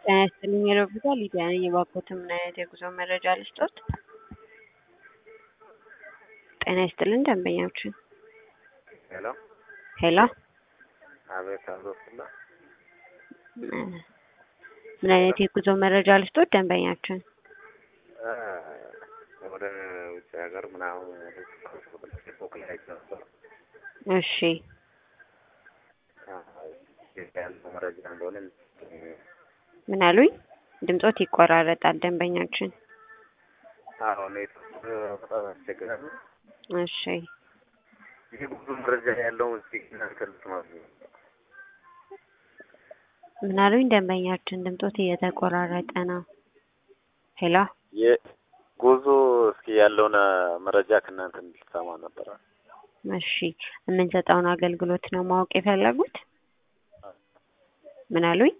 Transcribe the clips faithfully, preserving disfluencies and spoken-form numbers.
ጤና ይስጥልኝ የረቡዕ ሊዲያ ነኝ። የባኮትን ምን አይነት የጉዞ መረጃ ልስጦት? ጤና ይስጥልኝ ደንበኛችን። ሄሎ ሄሎ አቤት አብሮክላ ምን አይነት የጉዞ መረጃ ልስጦት ደንበኛችን? ወደ ውጭ ሀገር ምናምን ፌስቡክ ላይ ነበር። እሺ ያለው መረጃ እንደሆነ ምን አሉኝ? ድምጾት ይቆራረጣል ደንበኛችን። አዎ ኔት በጣም አስቸጋሪ። እሺ ይሄ ብዙ መረጃ ያለው እዚህ እናንተ ልትማሩ ምን አሉኝ? ደንበኛችን ድምጾት እየተቆራረጠ ነው። ሄሎ የጉዞ እስኪ ያለውን መረጃ ከእናንተ እንድትሰማ ነበር። እሺ የምንሰጠውን አገልግሎት ነው ማወቅ የፈለጉት? ምን አሉኝ?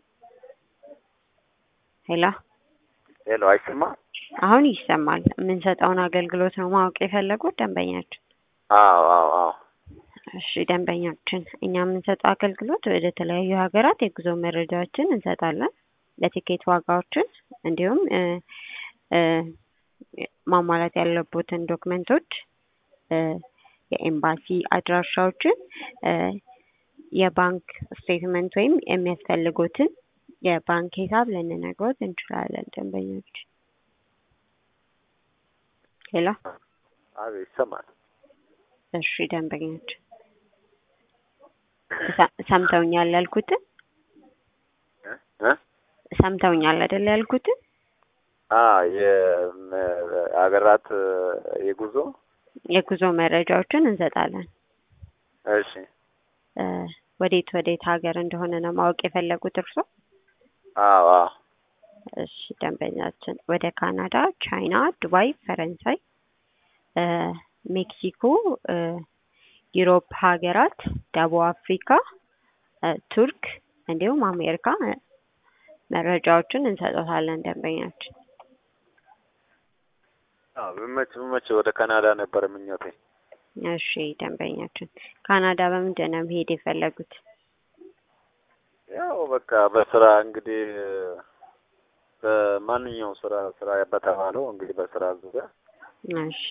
ሄሎ ሄሎ አይሰማ? አሁን ይሰማል። የምንሰጠውን አገልግሎት ነው ማወቅ የፈለጉት ደንበኛችን? አዎ አዎ አዎ። እሺ ደንበኛችን እኛ የምንሰጠው አገልግሎት ወደ ተለያዩ ሀገራት የጉዞ መረጃዎችን እንሰጣለን። ለቲኬት ዋጋዎችን እንዲሁም ማሟላት ያለቦትን ዶክመንቶች፣ የኤምባሲ አድራሻዎችን፣ የባንክ ስቴትመንት ወይም የሚያስፈልጉትን የባንክ ሂሳብ ልንነግሮት እንችላለን ደንበኞች። ሄሎ አዎ ይሰማል። እሺ ደንበኞች ሰምተውኛል ያልኩትን እ ሰምተውኛል አይደል ያልኩትን? አዎ የሀገራት የጉዞ የጉዞ መረጃዎችን እንሰጣለን። እሺ ወዴት ወዴት ሀገር እንደሆነ ነው ማወቅ የፈለጉት እርሶ? አዎ አዎ። እሺ ደንበኛችን ወደ ካናዳ፣ ቻይና፣ ዱባይ፣ ፈረንሳይ፣ ሜክሲኮ፣ ዩሮፕ ሀገራት፣ ደቡብ አፍሪካ፣ ቱርክ እንዲሁም አሜሪካ መረጃዎችን እንሰጣለን ደንበኛችን። አዎ በመች በመች ወደ ካናዳ ነበር ምኞቴ። እሺ ደንበኛችን ካናዳ በምንድን ነው መሄድ የፈለጉት? ያው በቃ በስራ እንግዲህ በማንኛውም ስራ ስራ በተባለው እንግዲህ በስራ ዙሪያ። እሺ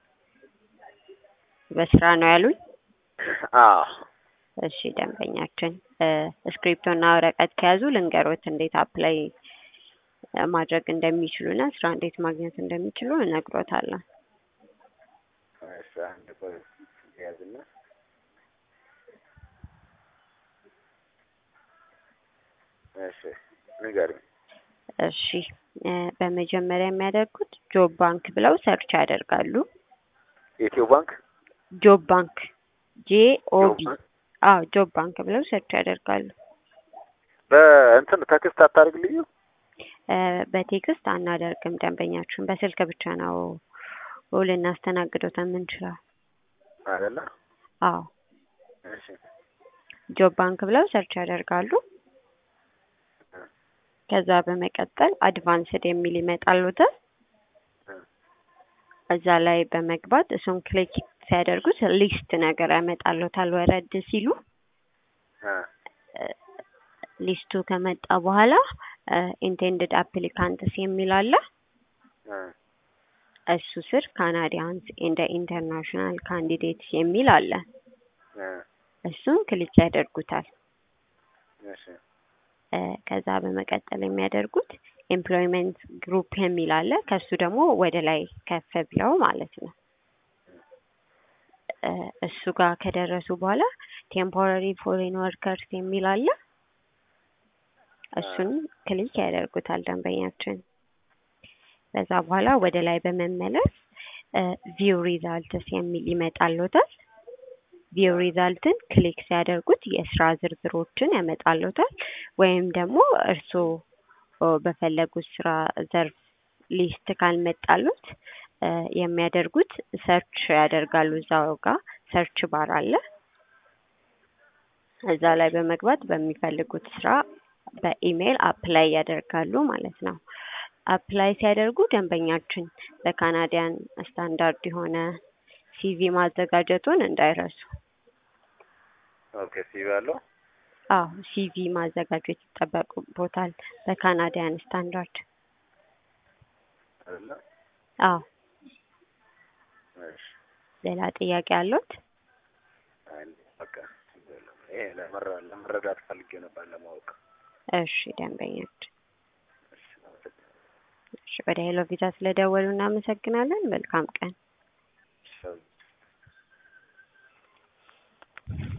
በስራ ነው ያሉኝ? አዎ። እሺ ደንበኛችን ስክሪፕቶና ወረቀት ከያዙ ልንገሮት እንዴት አፕላይ ማድረግ እንደሚችሉና ስራ እንዴት ማግኘት እንደሚችሉ እነግሮታለሁ። እሺ አንድ ቆይ ያዝና እሺ ንገሪኝ። እሺ በመጀመሪያ የሚያደርጉት ጆብ ባንክ ብለው ሰርች ያደርጋሉ። ኢትዮ ባንክ ጆብ ባንክ ጄ ኦ ቢ አዎ ጆብ ባንክ ብለው ሰርች ያደርጋሉ። በእንትን ቴክስት አታርግልኝ? በቴክስት አናደርግም ደንበኛችን፣ በስልክ ብቻ ነው ልናስተናግዶት የምንችለው አይደለ? አዎ። እሺ ጆብ ባንክ ብለው ሰርች ያደርጋሉ። ከዛ በመቀጠል አድቫንስድ የሚል ይመጣልዎታል። እዛ ላይ በመግባት እሱን ክሊክ ሲያደርጉት ሊስት ነገር ያመጣልዎታል። ወረድ ሲሉ ሊስቱ ከመጣ በኋላ ኢንቴንድድ አፕሊካንትስ የሚል አለ። እሱ ስር ካናዲያንስ ኤንድ ኢንተርናሽናል ካንዲዴትስ የሚል አለ። እሱን ክሊክ ያደርጉታል። እሺ ከዛ በመቀጠል የሚያደርጉት ኤምፕሎይመንት ግሩፕ የሚል አለ። ከሱ ደግሞ ወደ ላይ ከፍ ብለው ማለት ነው። እሱ ጋር ከደረሱ በኋላ ቴምፖራሪ ፎሬን ወርከርስ የሚል አለ። እሱን ክሊክ ያደርጉታል ደንበኛችን። ከዛ በኋላ ወደ ላይ በመመለስ ቪው ሪዛልትስ የሚል ይመጣልዎታል። ቪው ሪዛልትን ክሊክ ሲያደርጉት የስራ ዝርዝሮችን ያመጣልዎታል። ወይም ደግሞ እርስዎ በፈለጉት ስራ ዘርፍ ሊስት ካልመጣሉት የሚያደርጉት ሰርች ያደርጋሉ። እዛው ጋር ሰርች ባር አለ። እዛ ላይ በመግባት በሚፈልጉት ስራ በኢሜል አፕላይ ያደርጋሉ ማለት ነው። አፕላይ ሲያደርጉ ደንበኛችን በካናዲያን ስታንዳርድ የሆነ ሲቪ ማዘጋጀቱን እንዳይረሱ። ኦኬ ሲቪ አለው? አዎ ሲቪ ማዘጋጀት ይጠበቅቦታል በካናዲያን ስታንዳርድ። አይደለ? አዎ እሺ ሌላ ጥያቄ አሉት? አይ በቃ ይሄ ለመረ ለመረዳት ፈልጌ ነበር ለማወቅ። እሺ ደንበኛች እሺ አመሰግናለሁ። እሺ ወደ ሄሎ ቪዛ ስለደወሉ እናመሰግናለን። መልካም ቀን። እሺ